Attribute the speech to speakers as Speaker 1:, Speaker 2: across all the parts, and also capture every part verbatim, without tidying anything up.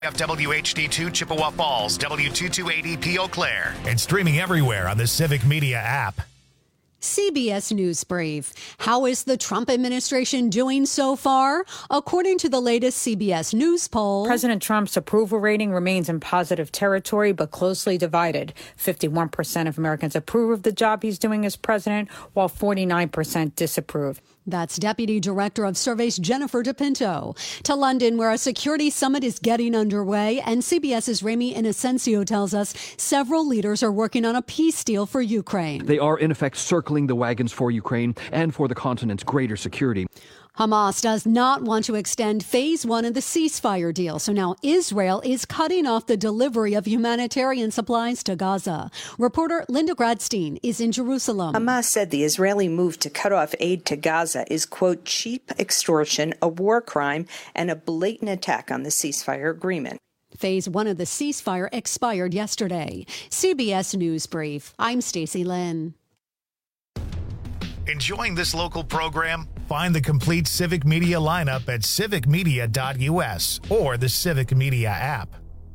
Speaker 1: W H D two Chippewa Falls, W two two eighty P Eau Claire, and streaming everywhere on the Civic Media app.
Speaker 2: C B S News Brief. How is the Trump administration doing so far? According to the latest C B S News poll,
Speaker 3: President Trump's approval rating remains in positive territory, but closely divided. fifty-one percent of Americans approve of the job he's doing as president, while forty-nine percent disapprove.
Speaker 2: That's Deputy Director of Surveys Jennifer DePinto. To London, where a security summit is getting underway, and CBS's Ramy Inocencio tells us several leaders are working on a peace deal for Ukraine.
Speaker 4: They are, in effect, circling the wagons for Ukraine and for the continent's greater security.
Speaker 2: Hamas does not want to extend phase one of the ceasefire deal, so now Israel is cutting off the delivery of humanitarian supplies to Gaza. Reporter Linda Gradstein is in Jerusalem.
Speaker 5: Hamas said the Israeli move to cut off aid to Gaza is, quote, cheap extortion, a war crime, and a blatant attack on the ceasefire agreement.
Speaker 2: Phase one of the ceasefire expired yesterday. C B S News Brief. I'm Stacey Lynn.
Speaker 1: Enjoying this local program? Find the complete Civic Media lineup at civic media dot U S or the Civic Media app.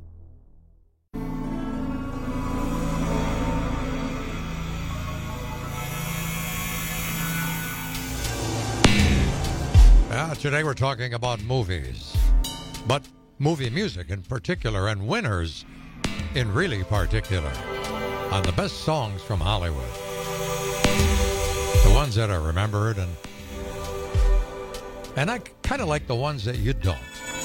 Speaker 6: Yeah, today we're talking about movies, but movie music in particular, and winners in really particular, on the best songs from Hollywood. The ones that are remembered, and and I kind of like the ones that you don't.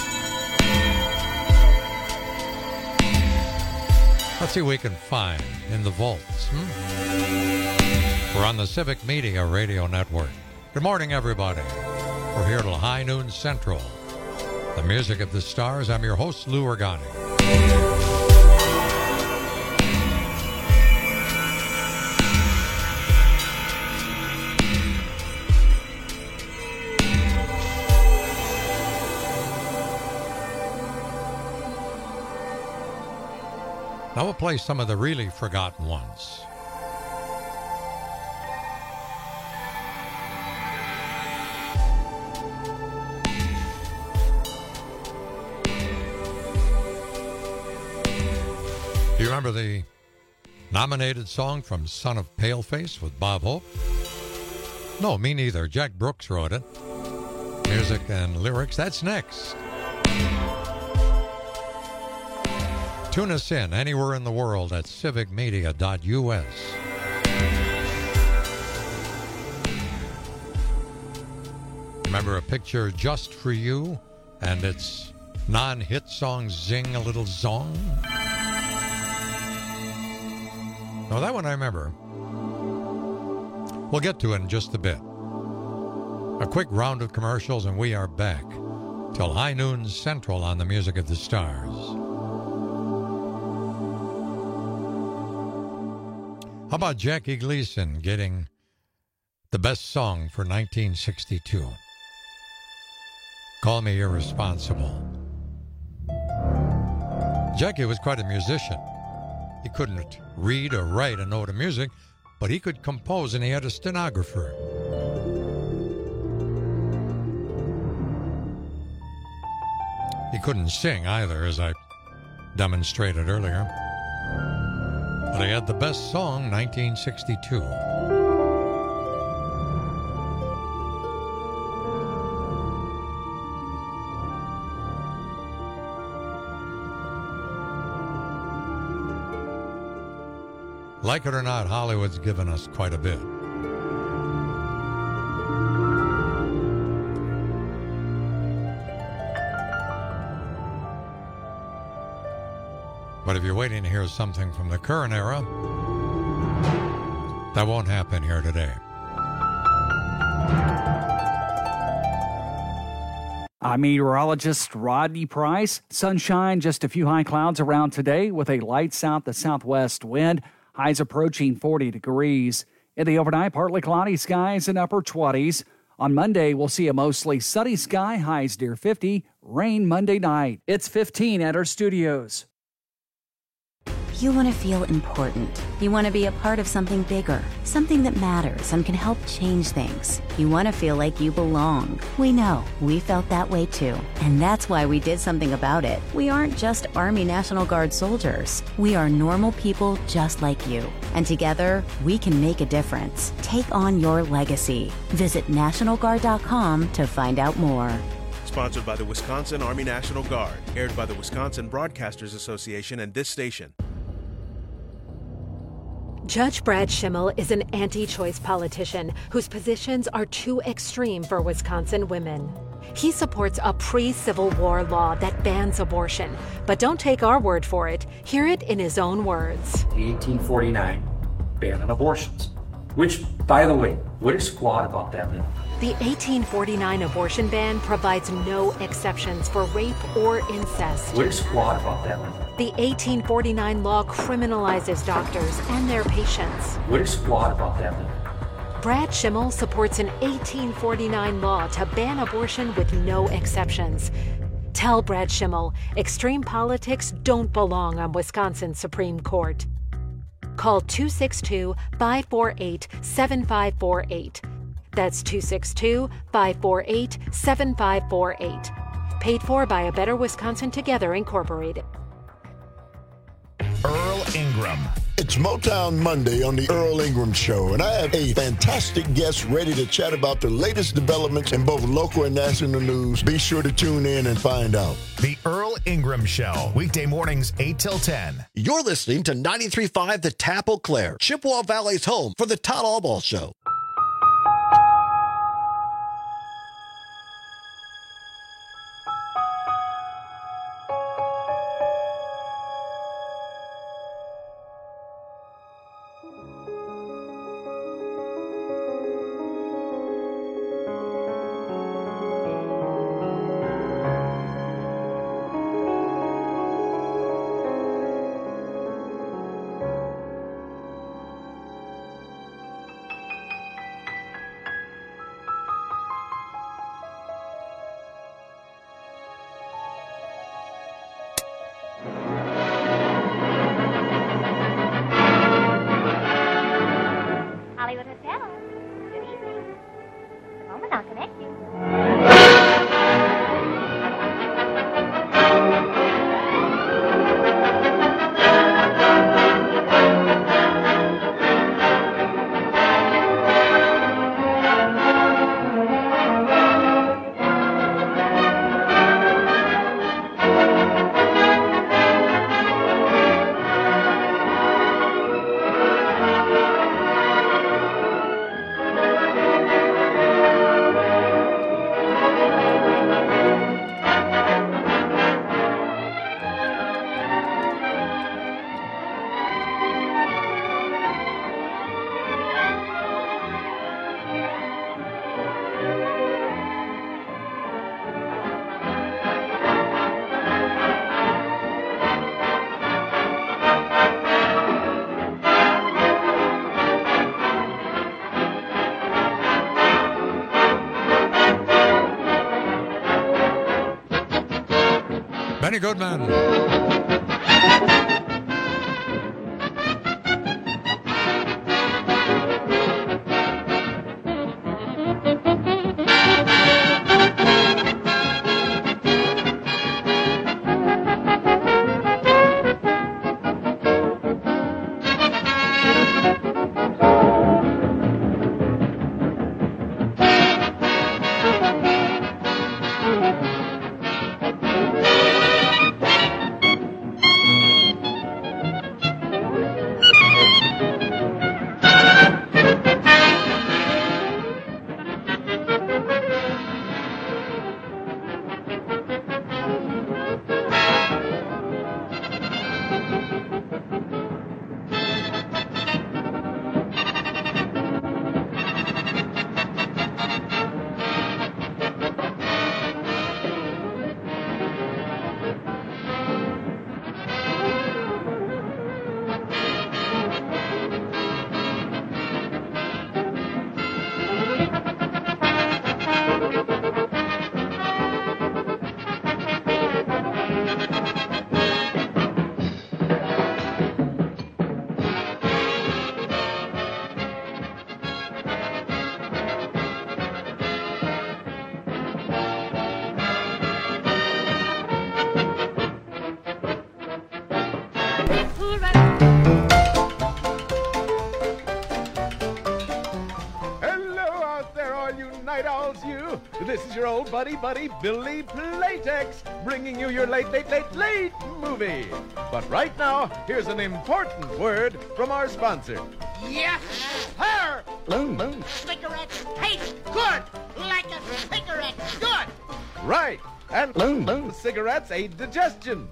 Speaker 6: Let's see what we can find in the vaults. Hmm? We're on the Civic Media Radio Network. Good morning, everybody. We're here till high noon central. The music of the stars. I'm your host, Lou Organi. Now we'll play some of the really forgotten ones. Do you remember the nominated song from Son of Paleface with Bob Hope? No, me neither. Jack Brooks wrote it. Music and lyrics, that's next. Tune us in anywhere in the world at civic media dot U S. Remember A Picture Just for You and its non-hit song Zing a Little Zong? No, that one I remember. We'll get to it in just a bit. A quick round of commercials and we are back till high noon central on the Music of the Stars. How about Jackie Gleason getting the best song for nineteen sixty-two? Call Me Irresponsible. Jackie was quite a musician. He couldn't read or write a note of music, but he could compose, and he had a stenographer. He couldn't sing either, as I demonstrated earlier. But he had the best song, nineteen sixty-two. Like it or not, Hollywood's given us quite a bit. But if you're waiting to hear something from the current era, that won't happen here today.
Speaker 7: I'm meteorologist Rodney Price. Sunshine, just a few high clouds around today with a light south to southwest wind. Highs approaching forty degrees. In the overnight, partly cloudy skies and upper twenties. On Monday, we'll see a mostly sunny sky, highs near fifty. Rain Monday night. It's fifteen at our studios.
Speaker 8: You want to feel important. You want to be a part of something bigger, something that matters and can help change things. You want to feel like you belong. We know. We felt that way too. And that's why we did something about it. We aren't just Army National Guard soldiers. We are normal people just like you. And together, we can make a difference. Take on your legacy. Visit National Guard dot com to find out more.
Speaker 9: Sponsored by the Wisconsin Army National Guard. Aired by the Wisconsin Broadcasters Association and this station.
Speaker 10: Judge Brad Schimmel is an anti-choice politician whose positions are too extreme for Wisconsin women. He supports a pre-Civil War law that bans abortion. But don't take our word for it. Hear it in his own words.
Speaker 11: The eighteen forty-nine ban on abortions. Which, by the way, what is squat about that?
Speaker 10: The eighteen forty-nine abortion ban provides no exceptions for rape or incest.
Speaker 11: What is squat about that?
Speaker 10: The eighteen forty-nine law criminalizes doctors and their patients.
Speaker 11: What is squat about that?
Speaker 10: Brad Schimmel supports an eighteen forty-nine law to ban abortion with no exceptions. Tell Brad Schimmel, extreme politics don't belong on Wisconsin's Supreme Court. Call two six two, five four eight, seven five four eight. That's two six two, five four eight, seven five four eight. Paid for by A Better Wisconsin Together, Incorporated.
Speaker 1: Earl Ingram.
Speaker 12: It's Motown Monday on the Earl Ingram Show, and I have a fantastic guest ready to chat about the latest developments in both local and national news. Be sure to tune in and find out.
Speaker 1: The Earl Ingram Show, weekday mornings eight till ten.
Speaker 13: You're listening to ninety-three point five The Tap Eau Claire, Chippewa Valley's home for the Todd Albaugh Show.
Speaker 6: Benny Goodman.
Speaker 14: this is your old buddy, buddy, Billy Playtex, bringing you your late, late, late, late movie. But right now, here's an important word from our sponsor.
Speaker 15: Yes, sir!
Speaker 12: Boom, boom.
Speaker 15: Cigarettes taste good, like a cigarette should.
Speaker 14: Right, and
Speaker 12: boom, boom.
Speaker 14: Cigarettes aid digestion.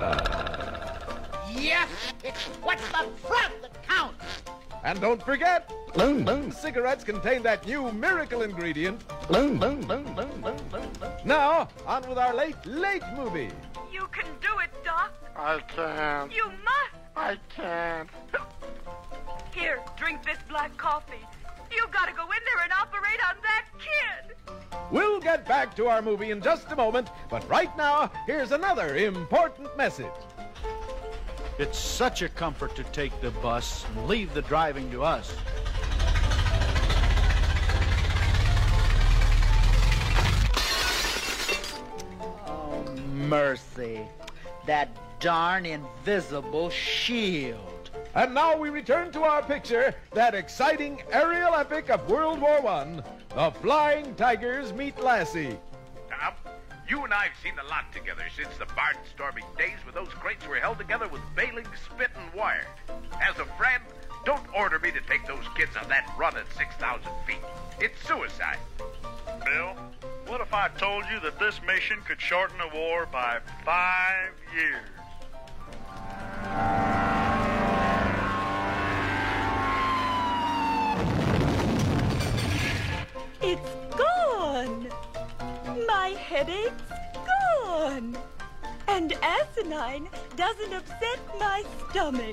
Speaker 15: Yes, it's what's the front that counts.
Speaker 14: And don't forget,
Speaker 12: boom, boom.
Speaker 14: Cigarettes contain that new miracle ingredient.
Speaker 12: Boom, boom, boom, boom, boom, boom, boom.
Speaker 14: Now, on with our late, late movie.
Speaker 16: You can do it, Doc.
Speaker 17: I can't.
Speaker 16: You must.
Speaker 17: I can't.
Speaker 16: Here, drink this black coffee. You gotta go in there and operate on that kid.
Speaker 14: We'll get back to our movie in just a moment, but right now, here's another important message.
Speaker 18: It's such a comfort to take the bus and leave the driving to us.
Speaker 19: Oh, mercy. That darn invisible shield.
Speaker 14: And now we return to our picture, that exciting aerial epic of World War One, The Flying Tigers Meet Lassie.
Speaker 20: Tom, you and I have seen a lot together since the barnstorming days when those crates were held together with baling spit and wire. As a friend, don't order me to take those kids on that run at six thousand feet. It's suicide.
Speaker 21: Bill, what if I told you that this mission could shorten a war by five years?
Speaker 16: It's gone. My headache's gone. And asinine doesn't upset my stomach.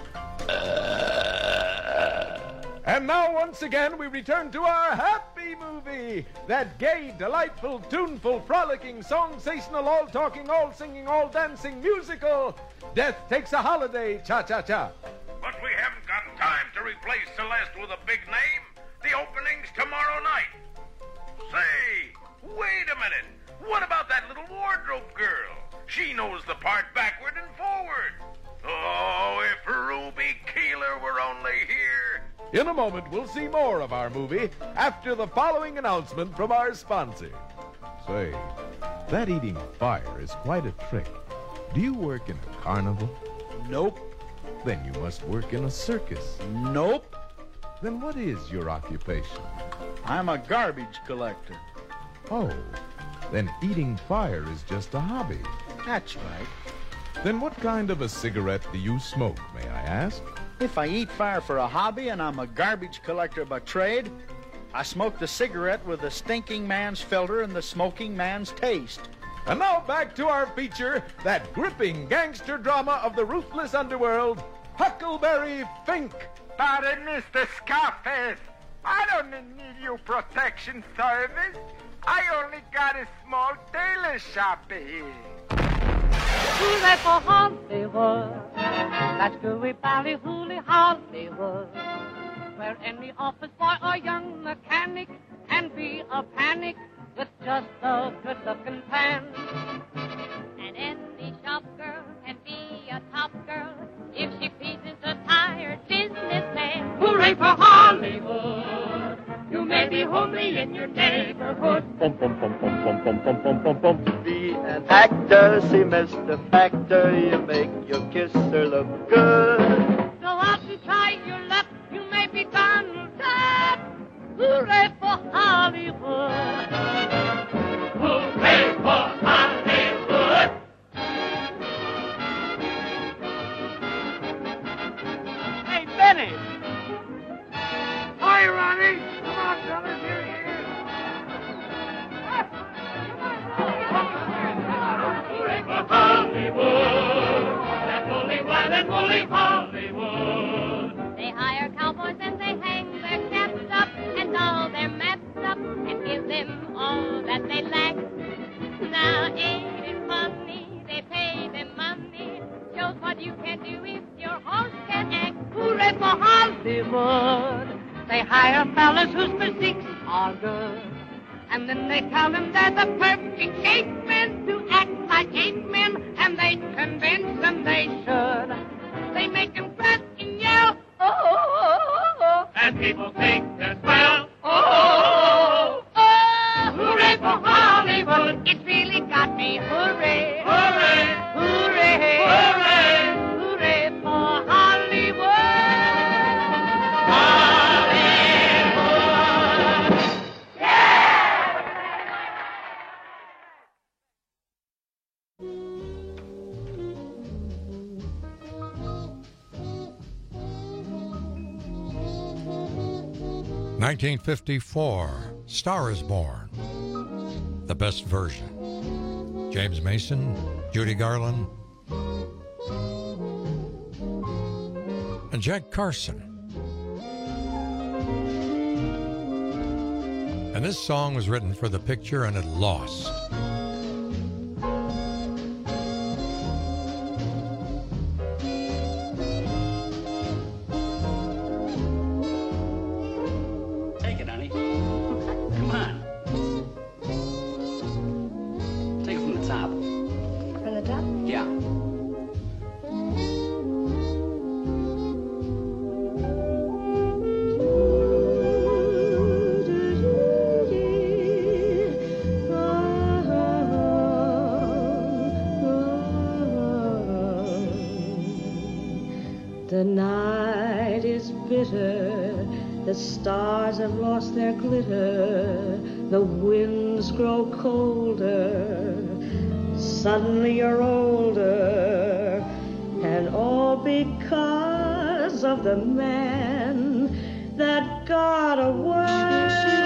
Speaker 14: And now, once again, we return to our happy movie. That gay, delightful, tuneful, frolicking, song-sational, all-talking, all-singing, all-dancing musical, Death Takes a Holiday, Cha-Cha-Cha.
Speaker 20: But we haven't got time to replace Celeste with a big name. The opening's tomorrow night. Say, wait a minute. What about that little wardrobe girl? She knows the part backward and forward. Oh, if Ruby Keeler were only here.
Speaker 14: In a moment, we'll see more of our movie after the following announcement from our sponsor.
Speaker 22: Say, that eating fire is quite a trick. Do you work in a carnival?
Speaker 18: Nope.
Speaker 22: Then you must work in a circus.
Speaker 18: Nope.
Speaker 22: Then what is your occupation?
Speaker 18: I'm a garbage collector.
Speaker 22: Oh, then eating fire is just a hobby.
Speaker 18: That's right.
Speaker 22: Then what kind of a cigarette do you smoke, may I ask?
Speaker 18: If I eat fire for a hobby and I'm a garbage collector by trade, I smoke the cigarette with the stinking man's filter and the smoking man's taste.
Speaker 14: And now back to our feature, that gripping gangster drama of the ruthless underworld, Huckleberry Fink.
Speaker 17: Pardon, Mister Scarface. I don't need your protection service. I only got a small tailor shop here.
Speaker 23: Hooray for Hollywood, that's gooey bally hooly Hollywood, where any office boy or young mechanic can be a panic with just a good-looking pan.
Speaker 24: And any shop girl can be a top girl if she pleases a tired businessman.
Speaker 23: Hooray for Hollywood, you may be homely in your neighborhood.
Speaker 25: Bum, bum, bum, bum, bum, bum, bum, bum, bum, bum. Be an actor, see Mister Factor, you make your kisser look good.
Speaker 23: Go out and try your luck, you may be Donald Duck. Hooray for Hollywood. Hooray for Hollywood. Hey, Benny.
Speaker 17: Hi, Ronnie. Come on, fellas, here he is.
Speaker 23: Hooray for Hollywood. That woolly, why that woolly Hollywood.
Speaker 24: They hire cowboys and they hang their caps up and all their maps up and give them all that they lack. Now ain't it funny? They pay them money. Shows what you can do if your horse can act.
Speaker 23: Hooray for Hollywood. They hire fellas whose physiques are good. And then they tell them they're the perfect shape men to act like ape men. And they convince them they should. They make them crack and yell, oh, oh, oh, oh. And people think they're swell, oh, oh, oh, oh. Hooray for Hollywood.
Speaker 6: nineteen fifty-four, Star is Born. The best version. James Mason, Judy Garland, and Jack Carson. And this song was written for the picture and it lost.
Speaker 2: Take it, honey. Come on. Take it from the top.
Speaker 3: From the top?
Speaker 2: Yeah.
Speaker 3: The night is bitter, the stars have lost their glitter, the winds grow colder, suddenly you're older, and all because of the man that got away.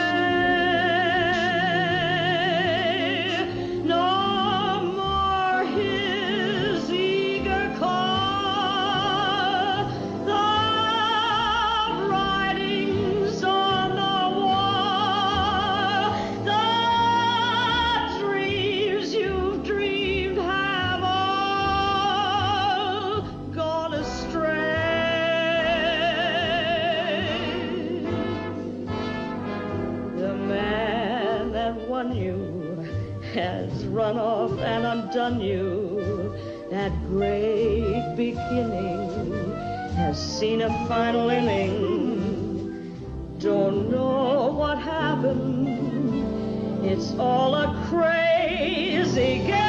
Speaker 3: No more his eager call, the writings on the wall, the dreams you've dreamed have all gone astray. The man that won you has run off and undone you. That great beginning has seen a final inning. Don't know what happened. It's all a crazy game.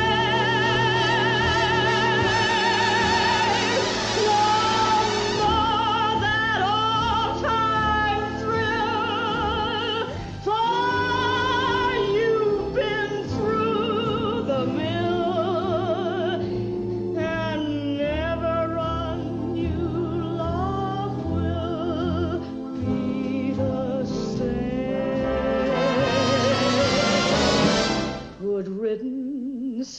Speaker 3: No more that all-time thrill, for you've been through the mill, and never on you love will be the same. Good riddance,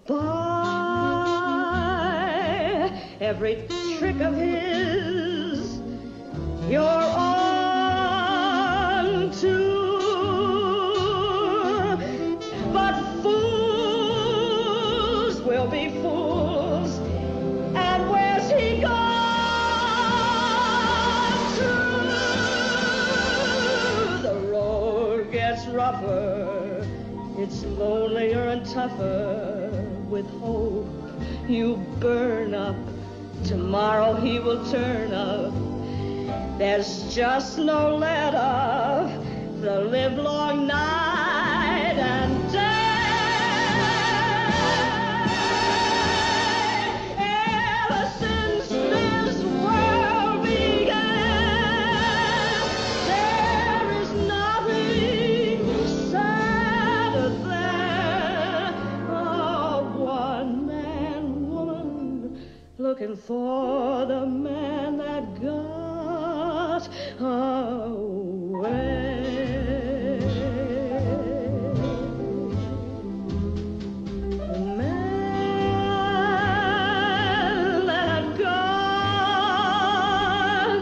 Speaker 3: goodbye. Every trick of his, you're on to. But fools will be fools, and where's he gone to? The road gets rougher, it's lonelier and tougher. With hope you burn up, tomorrow he will turn up. There's just no let up, the livelong night and day. Ever since this world began, there is nothing sadder than a one-man woman looking for the man that got away. The man that got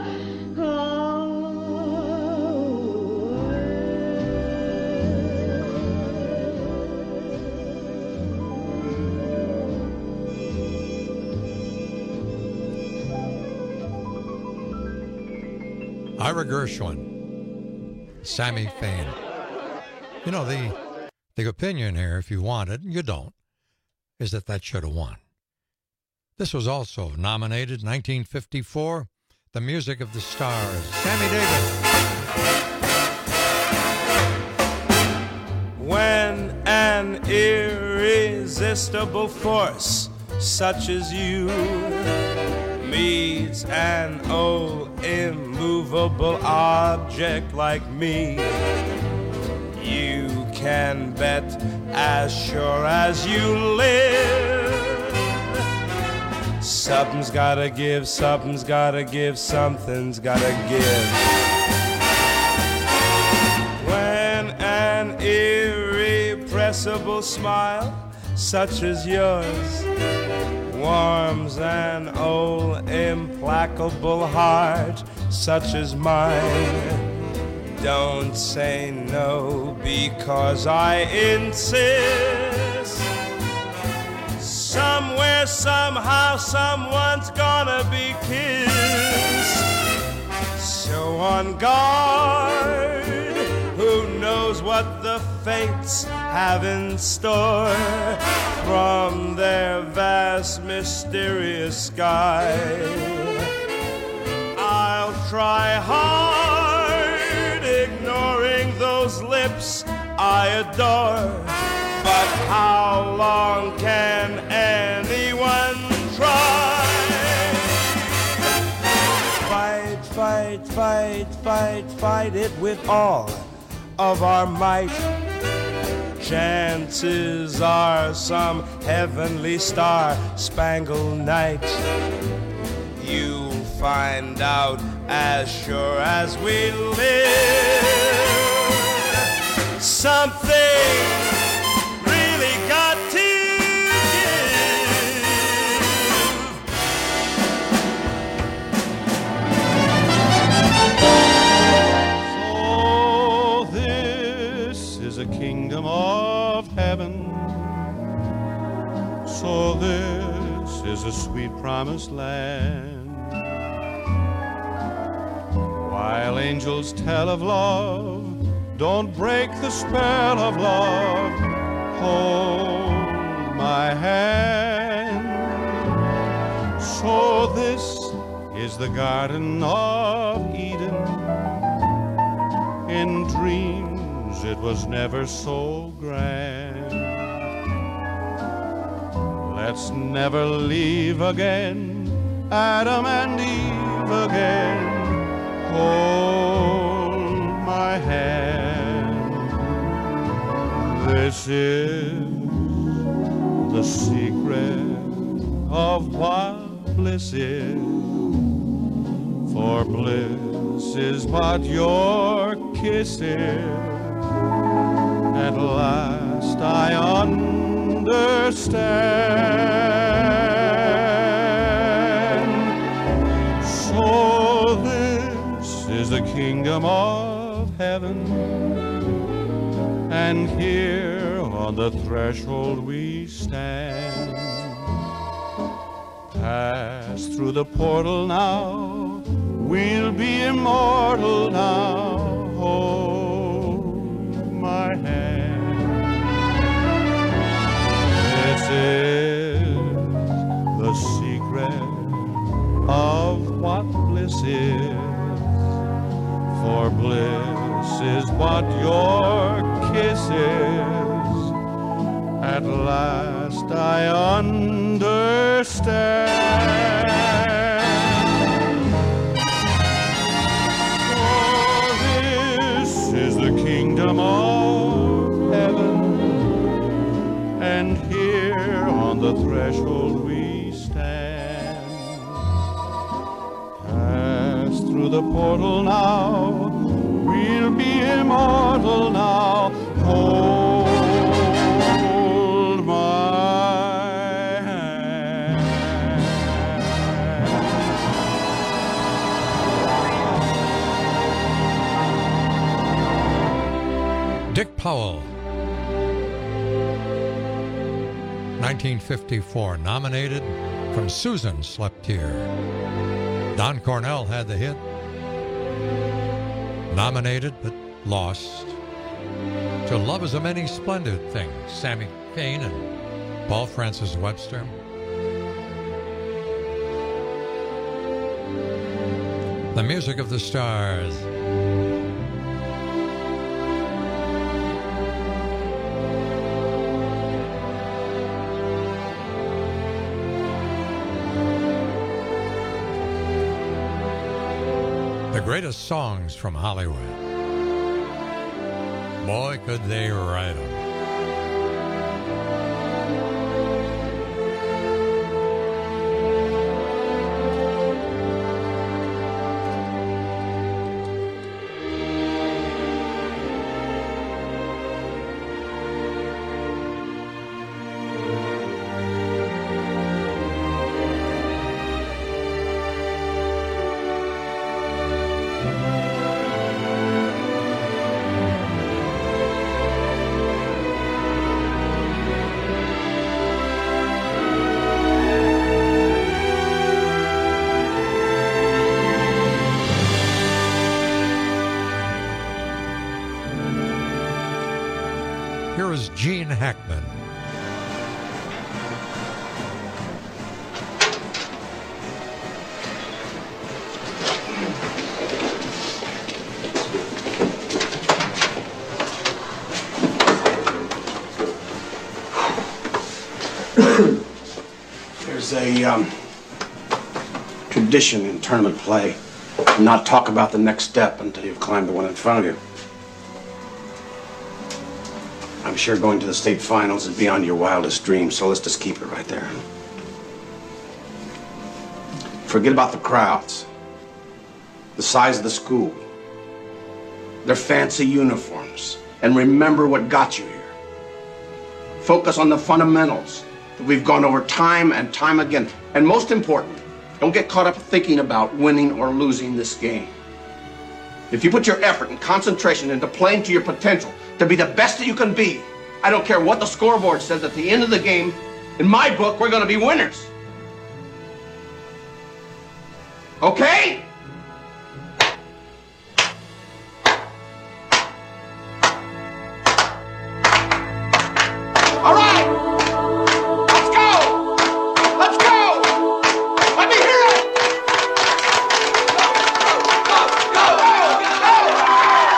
Speaker 6: Ira Gershwin, Sammy Fain. You know, the the opinion here, if you want it, and you don't, is that that should have won. This was also nominated nineteen fifty-four, The Music of the Stars, Sammy Davis.
Speaker 4: When an irresistible force such as you meets an old immovable object like me, you can bet as sure as you live, something's gotta give, something's gotta give, something's gotta give. irrepressible smile such as yours warms an old implacable heart such as mine. Don't say no because I insist. Somewhere, somehow, someone's gonna be kissed. So on guard, who knows what the fates have in store from their vast, mysterious sky. I'll try hard, ignoring those lips I adore. But how long can anyone try? Fight, fight, fight, fight, fight it with all of our might. Chances are some heavenly star-spangled night you'll find out as sure as we live. Something really got to
Speaker 5: give. So this is a kingdom of heaven. So this is a sweet promised land. While angels tell of love, don't break the spell of love. Hold my hand. So this is the Garden of Eden. In dreams it was never so grand. Let's never leave again, Adam and Eve again. Hold my hand. This is the secret of what bliss is. For bliss is what your kiss is. At last I understand. So this is the kingdom of heaven, and here on the threshold we stand. Pass through the portal now, we'll be immortal now. Hold my hand. This is the secret of what bliss is. For bliss is what your kiss is. At last I understand. For this is the kingdom of heaven, and here on the threshold we stand. Pass through the portal now, we'll be immortal now. Hold my hand.
Speaker 6: Dick Powell, nineteen fifty-four, nominated from Susan Slept Here. Don Cornell had the hit. Nominated but lost to Love Is a Many Splendid Things, Sammy Kaye and Paul Francis Webster. The Music of the Stars. The greatest songs from Hollywood. Boy, could they write them. here's Gene Hackman.
Speaker 7: There's a um, tradition in tournament play. Not talk about the next step until you've climbed the one in front of you. I'm sure going to the state finals is beyond your wildest dreams, so let's just keep it right there. Forget about the crowds, the size of the school, their fancy uniforms, and remember what got you here. Focus on the fundamentals that we've gone over time and time again. And most important, don't get caught up thinking about winning or losing this game. If you put your effort and concentration into playing to your potential, to be the best that you can be, I don't care what the scoreboard says at the end of the game, in my book, we're going to be winners. Okay? All right! Let's go! Let's go! Let me hear it! Go, go, go, go, go!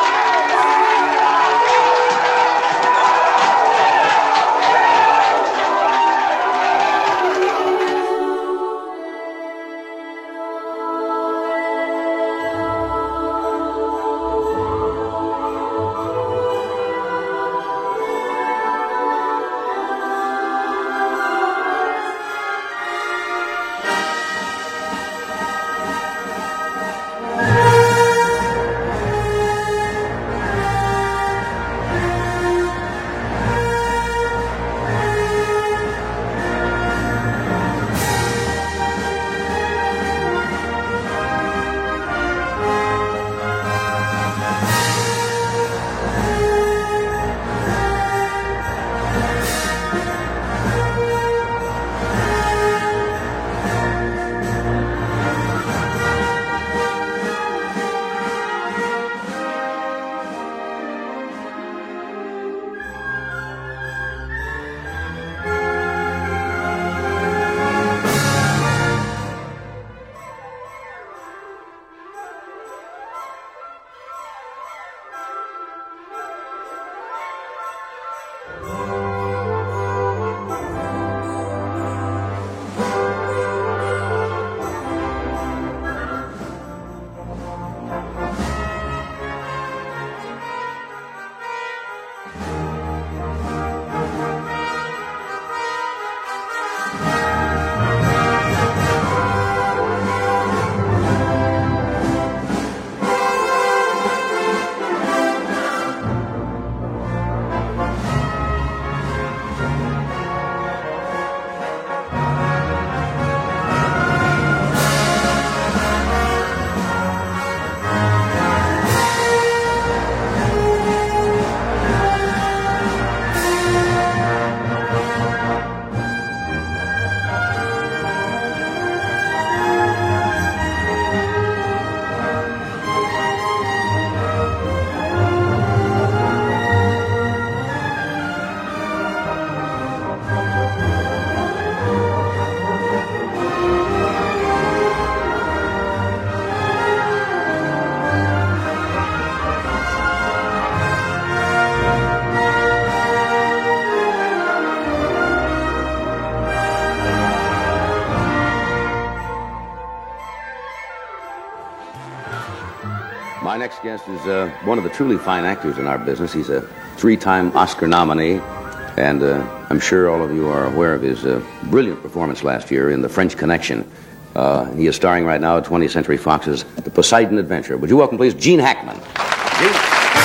Speaker 8: My next guest is uh, one of the truly fine actors in our business. He's a three-time Oscar nominee, and uh, I'm sure all of you are aware of his uh, brilliant performance last year in The French Connection. Uh, he is starring right now at twentieth Century Fox's The Poseidon Adventure. Would you welcome, please, Gene Hackman. Gene.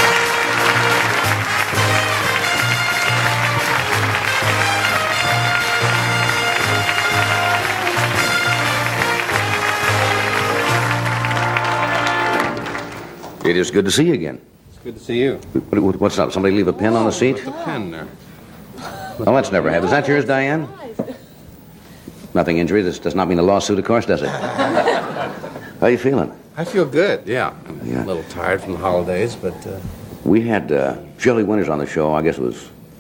Speaker 8: It is good to see you again.
Speaker 9: It's good to see you.
Speaker 8: What, what's up? Somebody leave a pen on the seat?
Speaker 9: Put the pen there.
Speaker 8: Oh, that's never happened. Is that yours, Diane? Nothing injury. This does not mean a lawsuit, of course, does it? How are you feeling?
Speaker 9: I feel good, yeah. I'm
Speaker 8: Yeah.
Speaker 9: a little tired from the holidays, but... Uh...
Speaker 8: We had uh, Shelley Winters on the show, I guess it was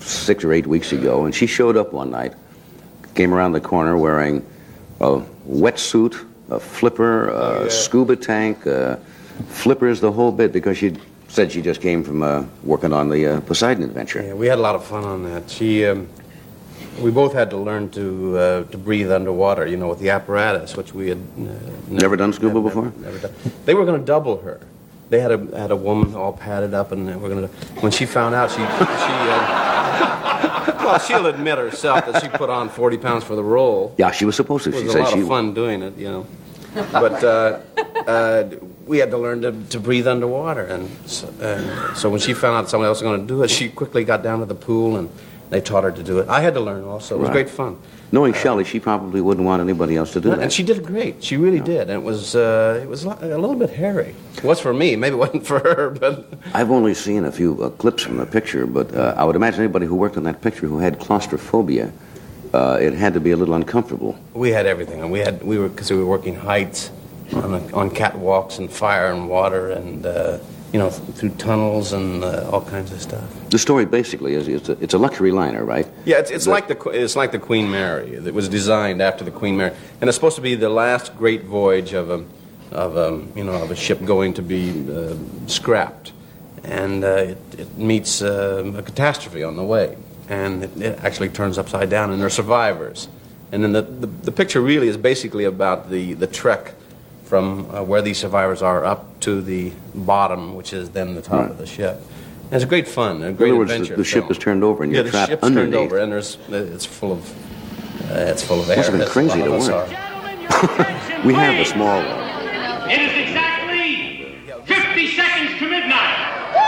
Speaker 8: six or eight weeks ago, and she showed up one night, came around the corner wearing a wetsuit, a flipper, a
Speaker 7: Oh, yeah.
Speaker 8: scuba tank, uh, flippers, the whole bit, because she said she just came from uh, working on the uh, Poseidon Adventure.
Speaker 7: Yeah, we had a lot of fun on that. She, um, we both had to learn to uh, to breathe underwater, you know, with the apparatus, which we had uh,
Speaker 8: Never done scuba before?
Speaker 7: Never done. They were going to double her. They had a had a woman all padded up, and they were going to. When she found out, she she. Uh, well, she'll admit herself that she put on forty pounds for the role.
Speaker 8: Yeah, she was supposed to.
Speaker 7: It was
Speaker 8: She
Speaker 7: a
Speaker 8: said
Speaker 7: lot
Speaker 8: she
Speaker 7: of fun doing it, you know. But uh, uh, we had to learn to, to breathe underwater, and so, and so when she found out someone else was going to do it, she quickly got down to the pool, and they taught her to do it. I had to learn also. It was
Speaker 8: Right.
Speaker 7: great fun.
Speaker 8: Knowing Shelley, she probably wouldn't want anybody else to do that.
Speaker 7: And she did great. She really did. And it was uh, it was a little bit hairy. It was for me. Maybe it wasn't for her, but
Speaker 8: I've only seen a few uh, clips from the picture, but uh, I would imagine anybody who worked on that picture who had claustrophobia, uh, it had to be a little uncomfortable.
Speaker 7: we had everything. And we had we were because we were working heights on a, on catwalks and fire and water and uh, you know through tunnels and uh, all kinds of stuff.
Speaker 8: The story basically is it's a, it's a luxury liner, right?
Speaker 7: Yeah, it's, it's
Speaker 8: The-
Speaker 7: like the Qu- it's like the Queen Mary. It was designed after the Queen Mary, and it's supposed to be the last great voyage of a of a you know of a ship going to be uh, scrapped, and uh, it, it meets uh, a catastrophe on the way, and it, it actually turns upside down, and there are survivors, and then the the, the picture really is basically about the the trek from uh, where these survivors are up to the bottom, which is then the top
Speaker 8: Right.
Speaker 7: of the ship. And it's great fun, a
Speaker 8: In
Speaker 7: great
Speaker 8: other words, the,
Speaker 7: adventure.
Speaker 8: the ship
Speaker 7: film.
Speaker 8: is turned over and
Speaker 7: Yeah,
Speaker 8: you're
Speaker 7: the
Speaker 8: trapped
Speaker 7: ship's
Speaker 8: underneath.
Speaker 7: turned over, and there's it's full of uh, it's full of air.
Speaker 8: Must have been
Speaker 7: as a
Speaker 8: crazy
Speaker 7: lot
Speaker 8: to
Speaker 7: of us
Speaker 8: work.
Speaker 7: are.
Speaker 8: We have a small one.
Speaker 2: It is exactly fifty seconds to midnight.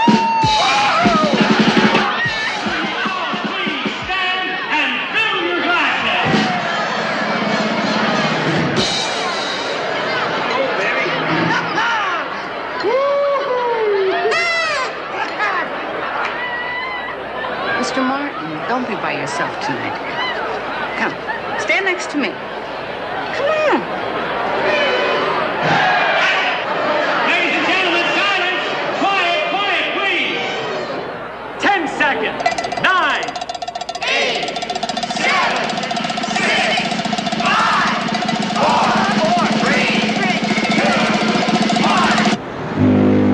Speaker 2: Please stand and fill your glasses.
Speaker 1: Mister Martin, don't be by yourself tonight. Come, stand next to me. Come on.
Speaker 2: Ladies and gentlemen, silence. Quiet, quiet, please.
Speaker 14: Ten seconds. Nine.
Speaker 2: Eight, seven, six, five, four, three, two, one.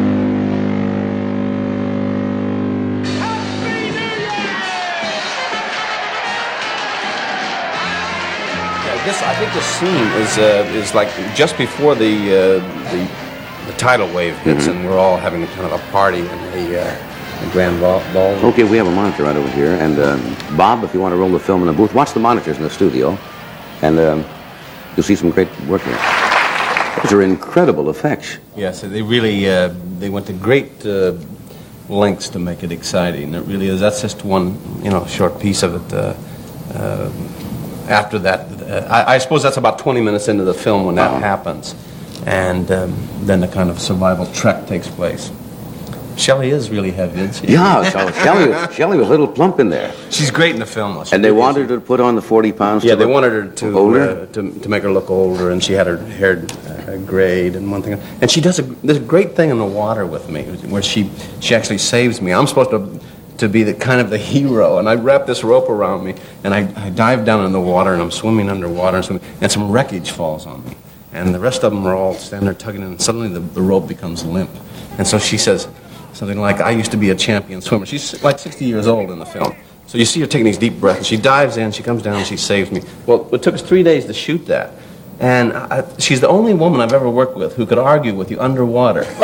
Speaker 7: Yeah, this I think this scene is uh, is like just before the uh, the, the tidal wave hits,
Speaker 8: Mhm.
Speaker 7: and we're all having kind of a party in the, uh, the grand ball. ball.
Speaker 8: Okay, we have a monitor right over here. And um, Bob, if you want to roll the film in the booth, watch the monitors in the studio, and um, you'll see some great work here. Those are incredible effects.
Speaker 7: Yes, they really uh, they went to great uh, lengths to make it exciting. It really is. That's just one you know short piece of it. Uh, uh, after that, uh, I, I suppose that's about twenty minutes into the film when that happens, and um, then the kind of survival trek takes place. Shelley is really heavy, isn't she?
Speaker 8: Yeah, so Shelley, Shelley was a little plump in there.
Speaker 7: She's great in the film, though. She
Speaker 8: And they
Speaker 7: really is.
Speaker 8: wanted her to put on the forty pounds
Speaker 7: Yeah,
Speaker 8: to
Speaker 7: they
Speaker 8: look
Speaker 7: wanted her to
Speaker 8: older.
Speaker 7: uh, to to make her look older, and she had her hair uh, grayed and one thing. And she does a this great thing in the water with me, where she she actually saves me. I'm supposed to to be the kind of the hero, and I wrap this rope around me, and I, I dive down in the water, and I'm swimming underwater, and, swimming, and some wreckage falls on me, and the rest of them are all standing there tugging, and suddenly the, the rope becomes limp, and so she says something like, "I used to be a champion swimmer." She's like sixty years old in the film. So you see her taking these deep breaths, and she dives in, she comes down, she saves me. Well, it took us three days to shoot that. And I, she's the only woman I've ever worked with who could argue with you underwater.
Speaker 14: You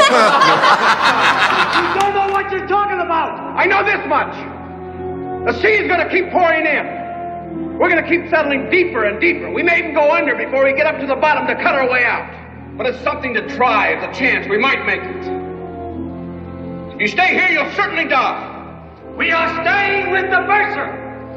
Speaker 14: don't know what you're talking about.
Speaker 20: I know this much. The sea is going to keep pouring in. We're going to keep settling deeper and deeper. We may even go under before we get up to the bottom to cut our way out. But it's something to try. It's a chance. We might make it. If you stay here, you'll certainly die.
Speaker 14: We are staying with the Mercer.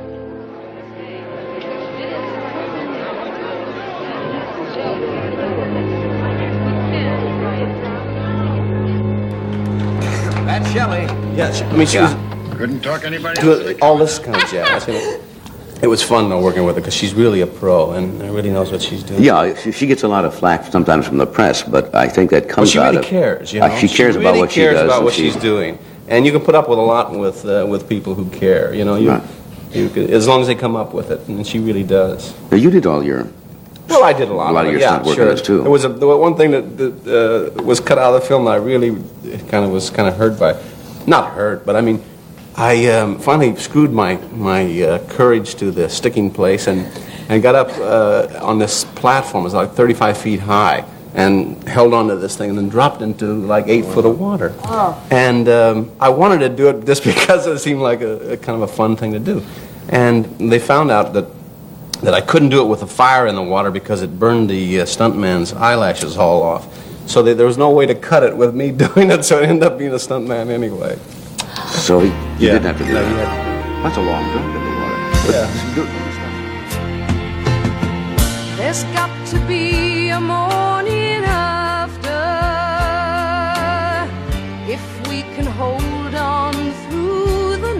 Speaker 8: That's Shelley.
Speaker 7: Yeah, she, I mean, she was
Speaker 10: Couldn't talk anybody
Speaker 7: doing
Speaker 10: else.
Speaker 7: all this kind of jazz. You know. It was fun though working with her because she's really a pro and really knows what she's doing.
Speaker 8: Yeah, she, she gets a lot of flack sometimes from the press, but I think that
Speaker 7: Well,
Speaker 8: comes
Speaker 7: she
Speaker 8: out
Speaker 7: really
Speaker 8: of...
Speaker 7: cares, you
Speaker 8: Uh,
Speaker 7: know.
Speaker 8: she cares about
Speaker 7: really
Speaker 8: what she
Speaker 7: cares
Speaker 8: does.
Speaker 7: about
Speaker 8: and
Speaker 7: what
Speaker 8: she-
Speaker 7: she's doing, and you can put up with a lot with uh, with people who care. You know, you,
Speaker 8: Right.
Speaker 7: you can, as long as they come up with it, and she really does.
Speaker 8: Now, you did all your...
Speaker 7: Well, I did a lot,
Speaker 8: A lot of
Speaker 7: it,
Speaker 8: your
Speaker 7: yeah,
Speaker 8: stunt work
Speaker 7: sure.
Speaker 8: in this, too.
Speaker 7: There was a, the one thing that, that uh, was cut out of the film that I really kind of was kind of hurt by. Not hurt, but I mean, I um, finally screwed my my uh, courage to the sticking place and and got up uh, on this platform. It was like thirty-five feet high, and held onto this thing, and then dropped into like eight foot of water.
Speaker 1: Oh.
Speaker 7: And um, I wanted to do it just because it seemed like a, a kind of a fun thing to do. And they found out that that I couldn't do it with a fire in the water because it burned the uh, stuntman's eyelashes all off. So they, there was no way to cut it with me doing it, so I ended up being a stuntman anyway.
Speaker 8: So he, you
Speaker 7: Yeah.
Speaker 8: didn't have to do
Speaker 7: No,
Speaker 8: that.
Speaker 7: he had-
Speaker 8: That's a long drop in the water. But
Speaker 7: Yeah.
Speaker 8: do-
Speaker 3: There's got to be a morning after if we can hold on through the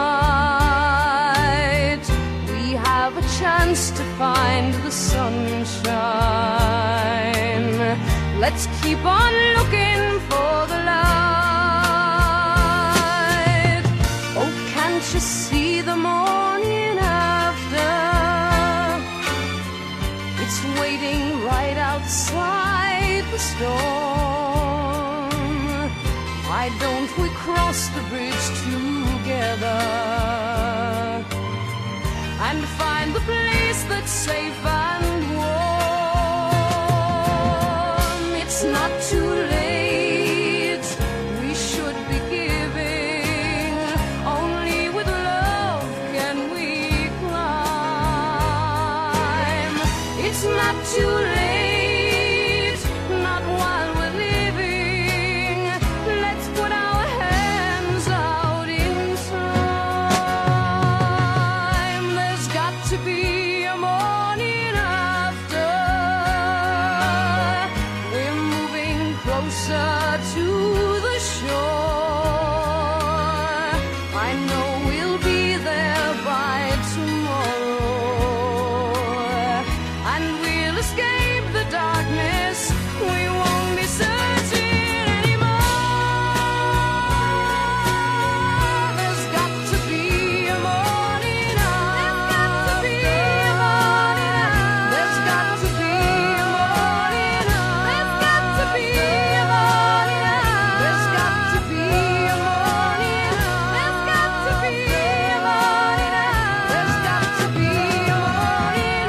Speaker 3: night. We have a chance to find the sunshine. Let's keep on looking for the light. Oh, can't you see the morning after? It's waiting right outside the storm. Why don't we cross the bridge together and find the place that's safe and warm? It's not too late. We should be giving. Only with love can we climb. It's not too late, not while we're living. Let's put our hands out in time. There's got to be a morning after. We're moving closer to the shore. I know we'll be there by tomorrow. And we'll escape the darkness. We won't be searching anymore. There's got to be a morning after. There's got to be a morning after. There's got to be a morning after. There's got to be a morning after. There's got to be a morning after. There's got to be a morning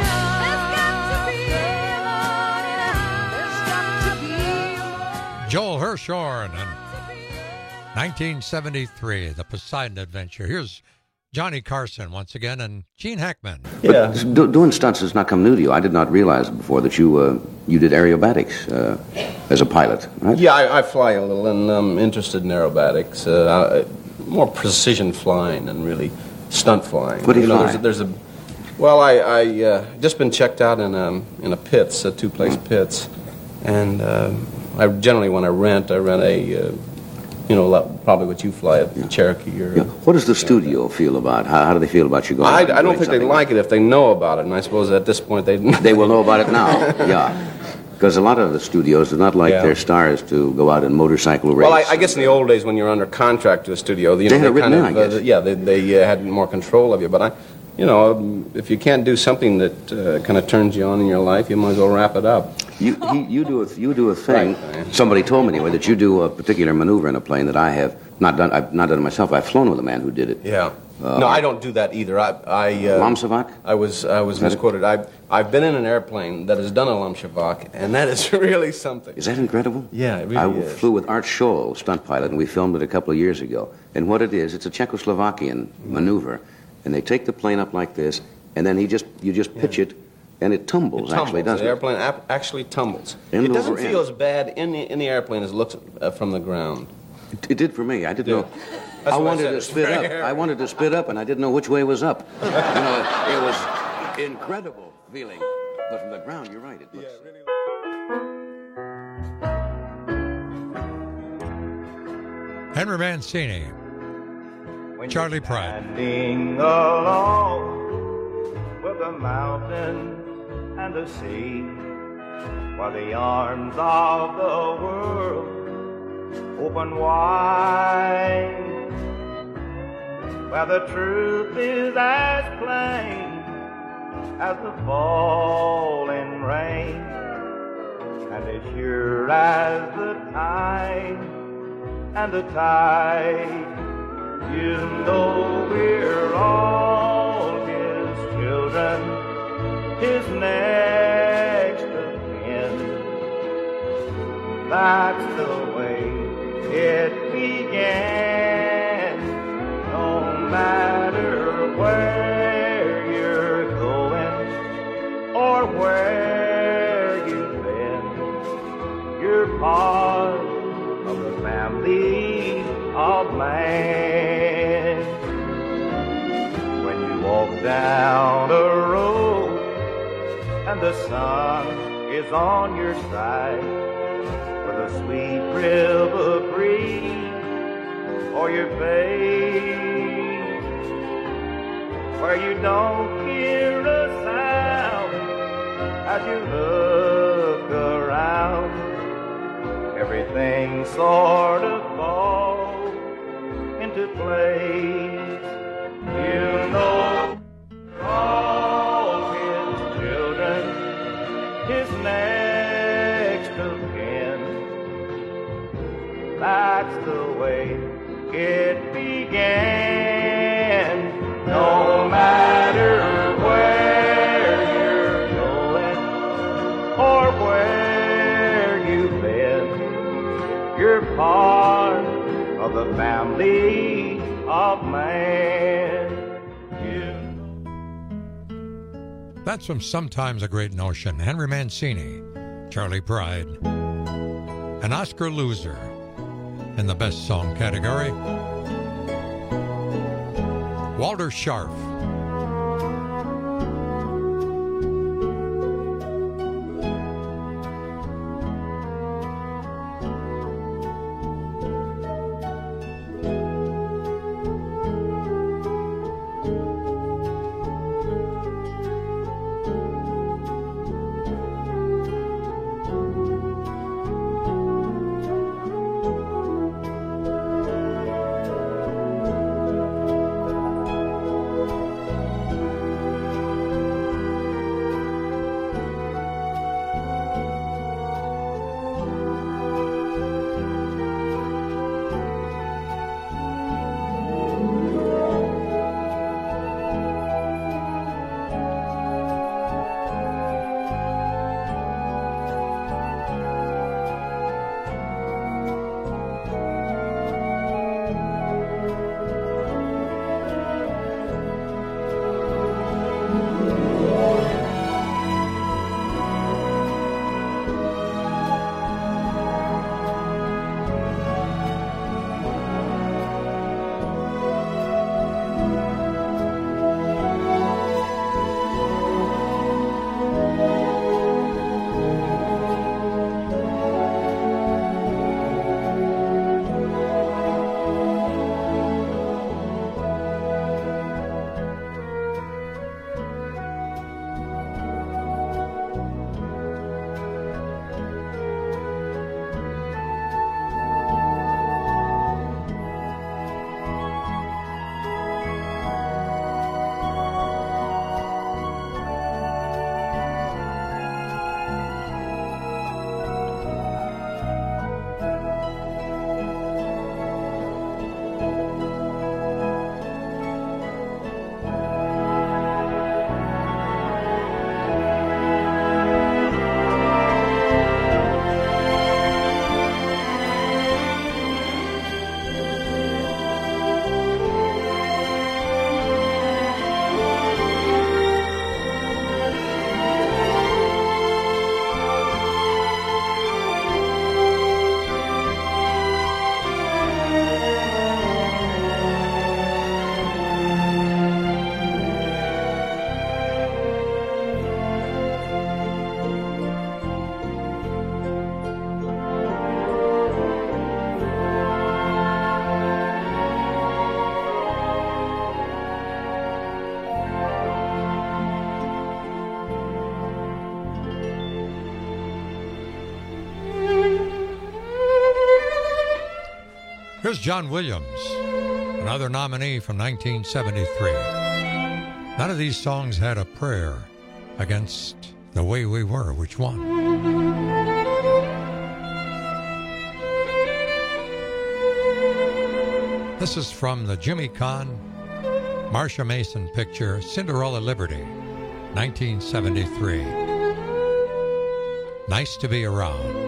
Speaker 3: after.
Speaker 6: Joel Hirshhorn in nineteen seventy-three, The Poseidon Adventure. Here's Johnny Carson once again and Gene Hackman.
Speaker 8: But do, doing stunts has not come new to you. I did not realize before that you uh, you did aerobatics uh, as a pilot, right?
Speaker 7: Yeah, I, I fly a little, and I'm interested in aerobatics. Uh, I, more precision flying and really stunt flying.
Speaker 8: What do you
Speaker 7: know,
Speaker 8: fly?
Speaker 7: There's a, there's a well, I I uh, just been checked out in um in a pits, a two-place pits, and uh, I generally when I rent, I rent a, uh, you know, lo- probably what you fly at Cherokee or.
Speaker 8: Yeah. What does the studio feel about? How, how do they feel about you going?
Speaker 7: I,
Speaker 8: out and
Speaker 7: I don't
Speaker 8: doing
Speaker 7: think they
Speaker 8: something?
Speaker 7: like it if they know about it, and I suppose at this point they
Speaker 8: They will know about it now. Yeah, because a lot of the studios do not like
Speaker 7: Yeah.
Speaker 8: their stars to go out in motorcycle race.
Speaker 7: Well, I, I guess in the old days when you're under contract to a studio, you
Speaker 8: They
Speaker 7: know,
Speaker 8: had it written
Speaker 7: kind
Speaker 8: in,
Speaker 7: of,
Speaker 8: I guess.
Speaker 7: uh, yeah, they, they uh, had more control of you. But I, you know, um, if you can't do something that uh, kind of turns you on in your life, you might as well wrap it up.
Speaker 8: You, he, you do a you do a thing.
Speaker 7: Right.
Speaker 8: Somebody told me anyway that you do a particular maneuver in a plane that I have not done. I've not done it myself. I've flown with a man who did it.
Speaker 7: Yeah.
Speaker 8: Uh,
Speaker 7: no, I don't do that either. I, I uh,
Speaker 8: Lomsevak?
Speaker 7: I was, I was
Speaker 8: Is that it?
Speaker 7: misquoted. I, I've been in an airplane that has done a Lomsevak, and that is really something.
Speaker 8: Is that incredible?
Speaker 7: Yeah, it really
Speaker 8: I
Speaker 7: is.
Speaker 8: flew with Art Scholl, stunt pilot, and we filmed it a couple of years ago. And what it is, it's a Czechoslovakian maneuver, and they take the plane up like this, and then he just you just pitch it, and it tumbles.
Speaker 7: It tumbles.
Speaker 8: Actually, doesn't
Speaker 7: the
Speaker 8: it?
Speaker 7: airplane ap- actually tumbles.
Speaker 8: End
Speaker 7: it doesn't
Speaker 8: over
Speaker 7: feel
Speaker 8: end.
Speaker 7: as bad in the in the airplane as it looks uh, from the ground.
Speaker 8: It, it did for me. I didn't
Speaker 7: Yeah.
Speaker 8: know.
Speaker 7: That's
Speaker 8: I
Speaker 7: what I
Speaker 8: wanted
Speaker 7: said.
Speaker 8: to
Speaker 7: It's
Speaker 8: spit
Speaker 7: very
Speaker 8: up.
Speaker 7: hairy.
Speaker 8: I wanted to spit up, and I didn't know which way was up. You know, it was incredible feeling. But from the ground, you're right. It looks.
Speaker 6: Henry Mancini, Charlie Pride.
Speaker 4: Standing alone with the mountain and the sea, while the arms of the world open wide
Speaker 25: Well, the truth is as plain as the falling rain, and as sure as the time and the tide. You know we're all his children, his next of kin. That's the way it began. No matter where you're going or where you've been, you're part of the family of man. When you walk down the road and the sun is on your side, with a sweet river breeze or your face, where you don't hear a sound as you look around, everything sort of falls into place. You know all his children, his next of kin. That's the way it began. No matter where you're going or where you've been, you're part of the family of man.
Speaker 6: That's from Sometimes a Great Notion. Henry Mancini, Charlie Pride, an Oscar loser in the Best Song category, Walter Scharf. Here's John Williams, Another nominee from nineteen seventy-three. None of these songs had a prayer against the way we were. Which one? This is from the Jimmy Kahn, Marsha Mason picture, Cinderella Liberty, nineteen seventy-three. Nice to be around.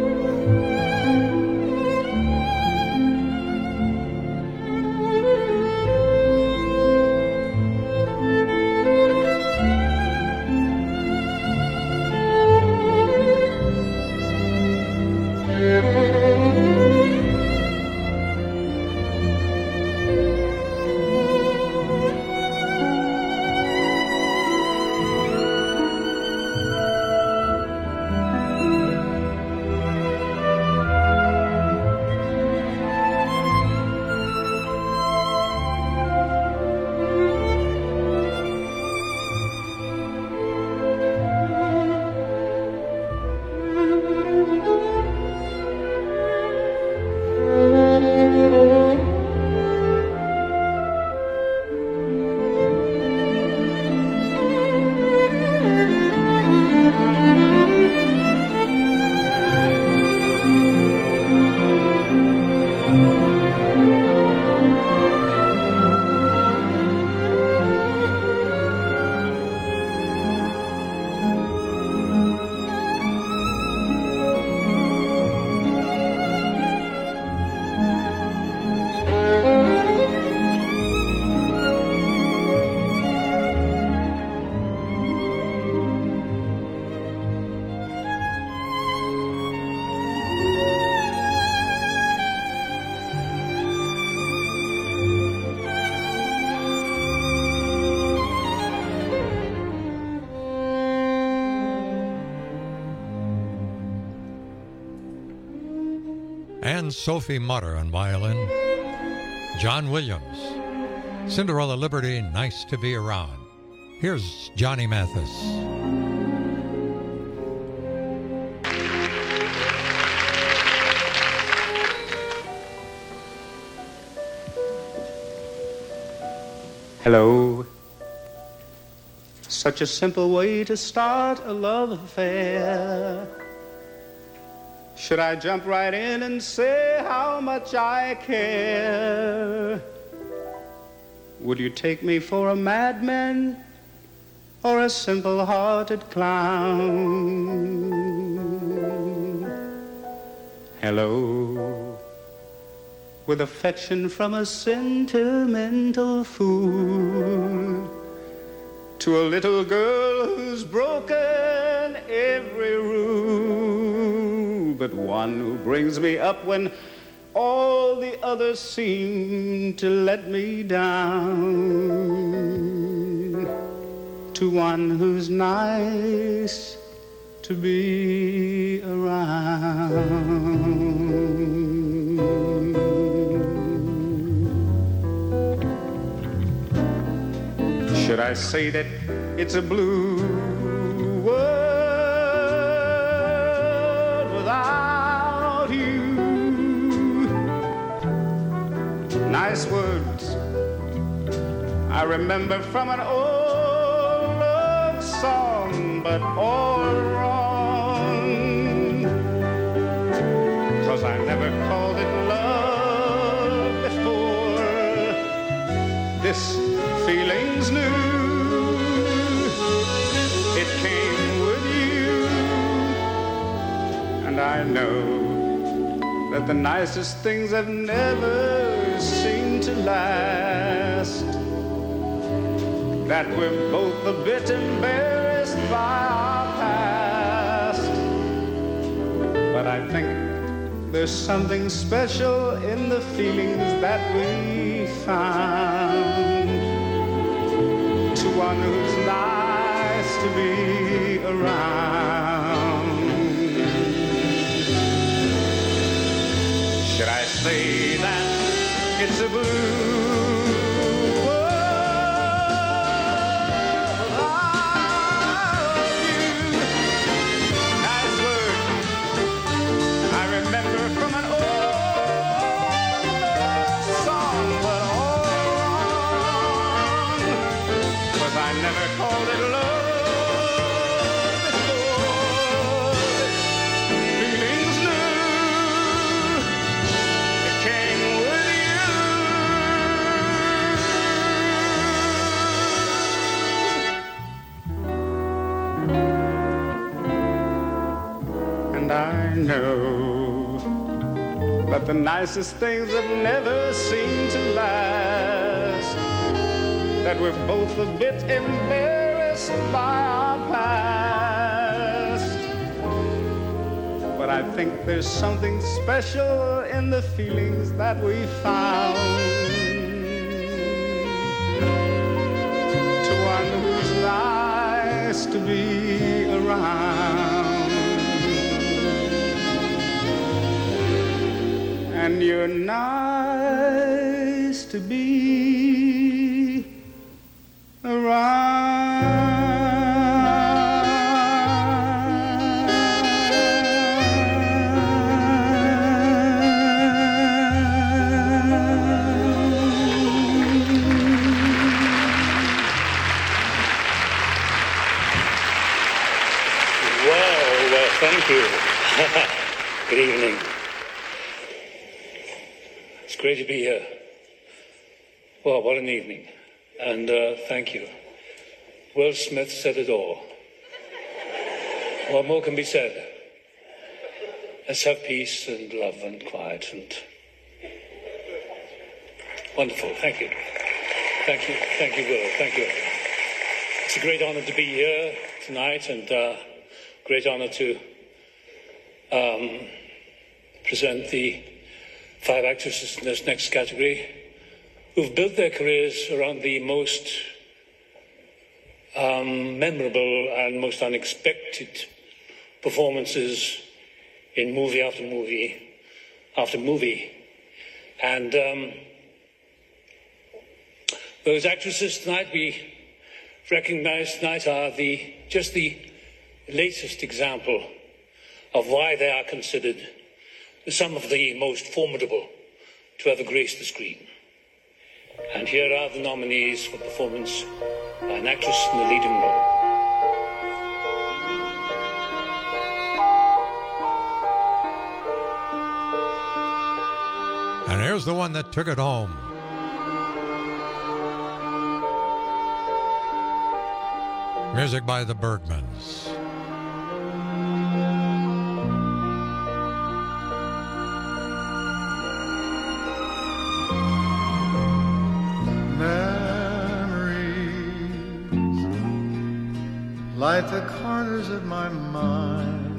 Speaker 6: And Sophie Mutter on violin. John Williams. Cinderella Liberty, Nice to Be Around. Here's Johnny Mathis.
Speaker 10: Hello. Such a simple way to start a love affair. Should I jump right in and say how much I care? Would you take me for a madman or a simple-hearted clown? Hello. With affection from a sentimental fool to a little girl who's broken every rule, but one who brings me up when all the others seem to let me down, to one who's nice to be around. Should I say that it's a blue world without you? Nice words I remember from an old love song, but all wrong, 'cause I never called it love before. This feeling's new. It came with you, and I know that the nicest things have never seemed to last, that we're both a bit embarrassed by our past. But I think there's something special in the feelings that we found, to one who's nice to be around. Should I say that it's a blue world without you? Nice word I remember from an old song, but all And I know that the nicest things have never seemed to last, that we're both a bit embarrassed by our past. But I think there's something special in the feelings that we found, to one who's nice to be around. And you're nice to be around.
Speaker 11: Well, well, thank you. Good evening. It's great to be here. Well, what an evening. And uh, thank you. Will Smith said it all. What more can be said? Let's have peace and love and quiet and... Wonderful. Thank you. Thank you. Thank you, Will. Thank you. It's a great honor to be here tonight, and uh, great honor to um, present the five actresses in this next category who've built their careers around the most um, memorable and most unexpected performances in movie after movie after movie. And um, those actresses tonight we recognize tonight are the just the latest example of why they are considered some of the most formidable to ever grace the screen. And here are the nominees for performance by an actress in the leading role.
Speaker 6: And here's the one that took it home. Music by the Bergmans.
Speaker 12: Light the corners of my mind,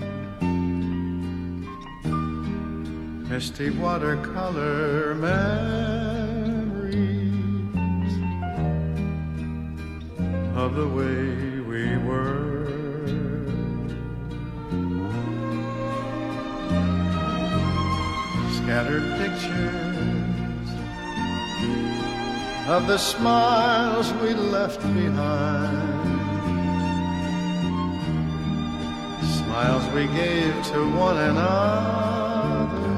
Speaker 12: misty watercolor memories of the way we were. Scattered pictures of the smiles we left behind, smiles we gave to one another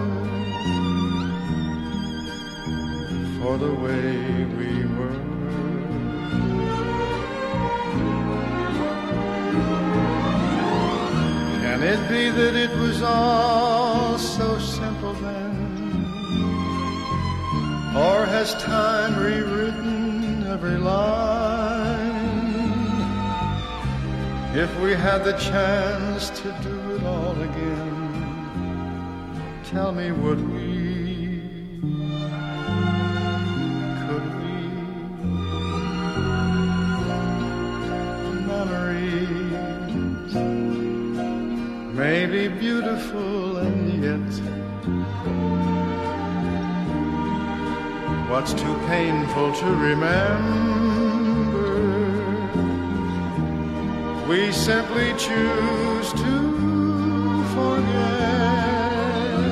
Speaker 12: for the way we were. Can it be that it was all so simple then? Or has time rewritten every line? If we had the chance to do it all again, tell me, would we, could we? Memories may be beautiful, and yet what's too painful to remember? We simply choose to forget.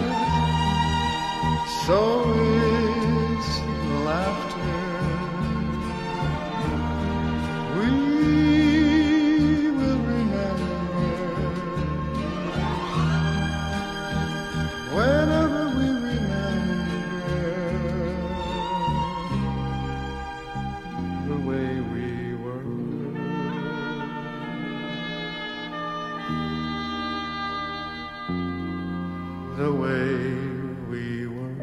Speaker 12: So is laughter. We will remember whenever we remember the way we were. The way we were.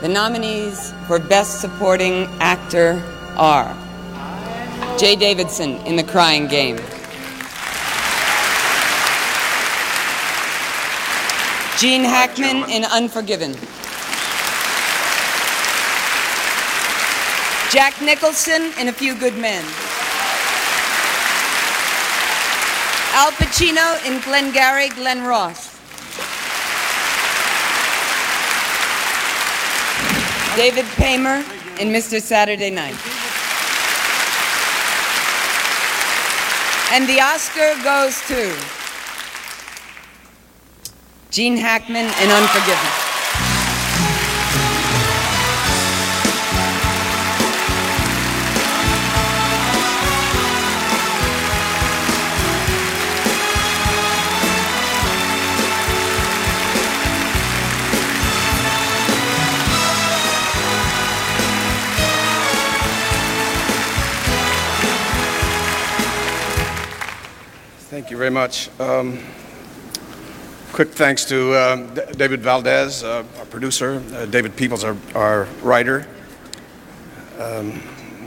Speaker 13: The nominees for Best Supporting Actor are Jay Davidson in The Crying Game, Gene Hackman in Unforgiven, Jack Nicholson in A Few Good Men, Al Pacino in Glengarry Glen Ross, David Paymer in Mister Saturday Night. And the Oscar goes to Gene Hackman in Unforgiven.
Speaker 7: Thank you very much. Um, quick thanks to uh, D- David Valdez, uh, our producer, uh, David Peoples, our, our writer. Um,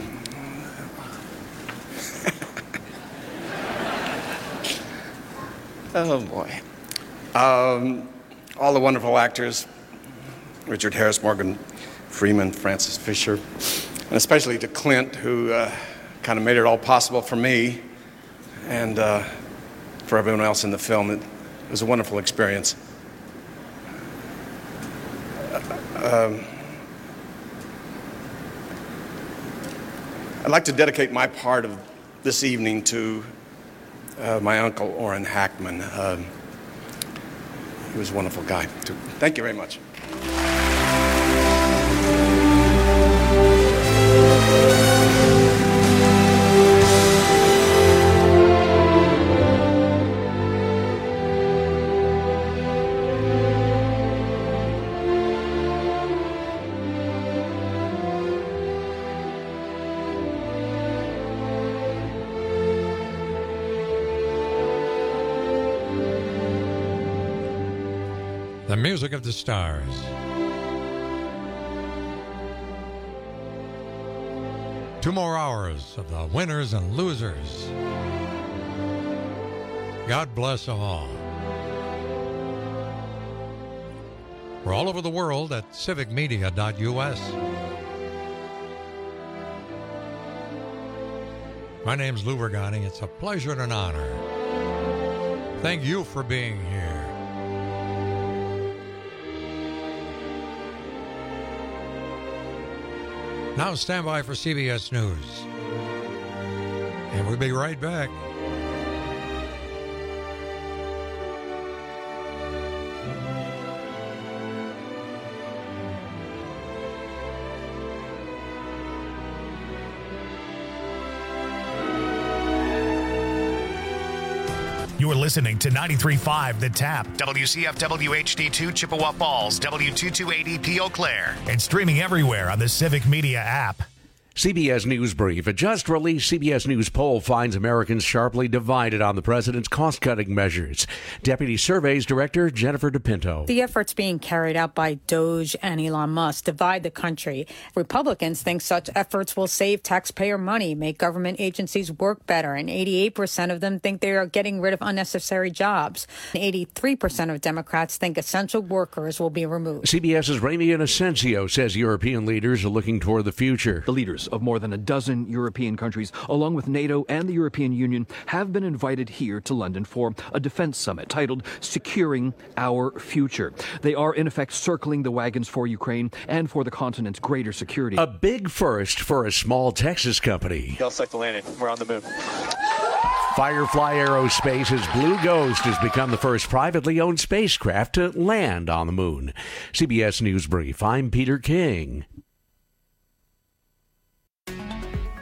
Speaker 7: oh boy. Um, all the wonderful actors, Richard Harris, Morgan Freeman, Francis Fisher, and especially to Clint, who uh, kind of made it all possible for me and uh, for everyone else in the film. It was a wonderful experience. Um, I'd like to dedicate my part of this evening to uh, my uncle, Orrin Hackman. Um, he was a wonderful guy, too. Thank you very much.
Speaker 6: The music of the stars. Two more hours of the winners and losers. God bless them all. We're all over the world at civic media dot U S. My name's Lou Bergani. It's a pleasure and an honor. Thank you for being here. Now stand by for C B S News. And we'll be right back.
Speaker 15: You're listening to ninety-three point five The Tap, W C F W H D two Chippewa Falls, W two twenty P Eau Claire, and streaming everywhere on the Civic Media app.
Speaker 16: C B S News Brief. A just released C B S News poll finds Americans sharply divided on the president's cost-cutting measures. Deputy Surveys Director Jennifer DePinto.
Speaker 19: The efforts being carried out by Doge and Elon Musk divide the country. Republicans think such efforts will save taxpayer money, make government agencies work better, and eighty-eight percent of them think they are getting rid of unnecessary jobs. And eighty-three percent of Democrats think essential workers will be removed.
Speaker 16: CBS's Ramy Inocencio says European leaders are looking toward the future.
Speaker 21: The leaders of more than a dozen European countries, along with NATO and the European Union, have been invited here to London for a defense summit titled Securing Our Future. They are, in effect, circling the wagons for Ukraine and for the continent's greater security.
Speaker 16: A big first for a small Texas company.
Speaker 26: They'll start the landing. We're on the moon.
Speaker 16: Firefly Aerospace's Blue Ghost has become the first privately owned spacecraft to land on the moon. C B S News Brief, I'm Peter King.